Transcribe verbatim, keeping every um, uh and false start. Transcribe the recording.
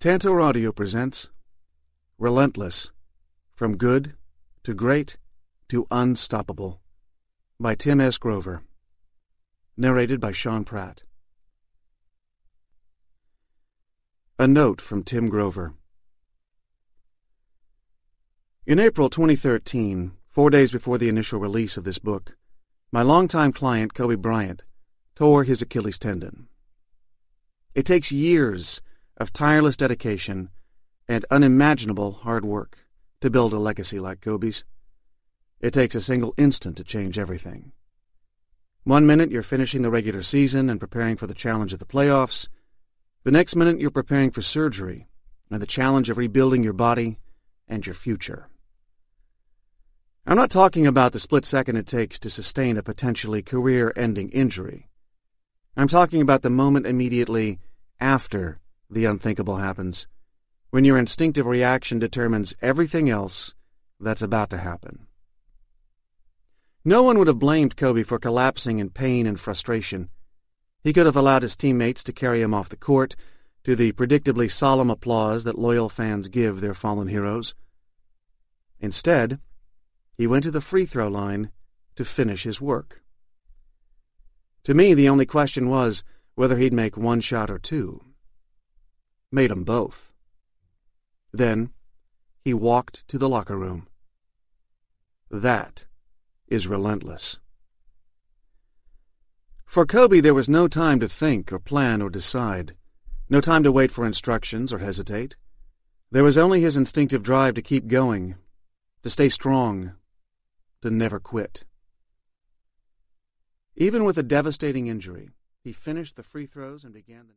Tantor Audio presents Relentless, From Good to Great to Unstoppable by Tim S. Grover. Narrated by Sean Pratt. A note from Tim Grover. In April twenty thirteen, four days before the initial release of this book, my longtime client, Kobe Bryant, tore his Achilles tendon. It takes years of tireless dedication and unimaginable hard work to build a legacy like Kobe's. It takes a single instant to change everything. One minute you're finishing the regular season and preparing for the challenge of the playoffs. The next minute you're preparing for surgery and the challenge of rebuilding your body and your future. I'm not talking about the split second it takes to sustain a potentially career-ending injury. I'm talking about the moment immediately after the unthinkable happens, when your instinctive reaction determines everything else that's about to happen. No one would have blamed Kobe for collapsing in pain and frustration. He could have allowed his teammates to carry him off the court, to the predictably solemn applause that loyal fans give their fallen heroes. Instead, he went to the free throw line to finish his work. To me, the only question was whether he'd make one shot or two. Made 'em both. Then he walked to the locker room. That is relentless. For Kobe, there was no time to think or plan or decide, no time to wait for instructions or hesitate. There was only his instinctive drive to keep going, to stay strong, to never quit. Even with a devastating injury, he finished the free throws and began the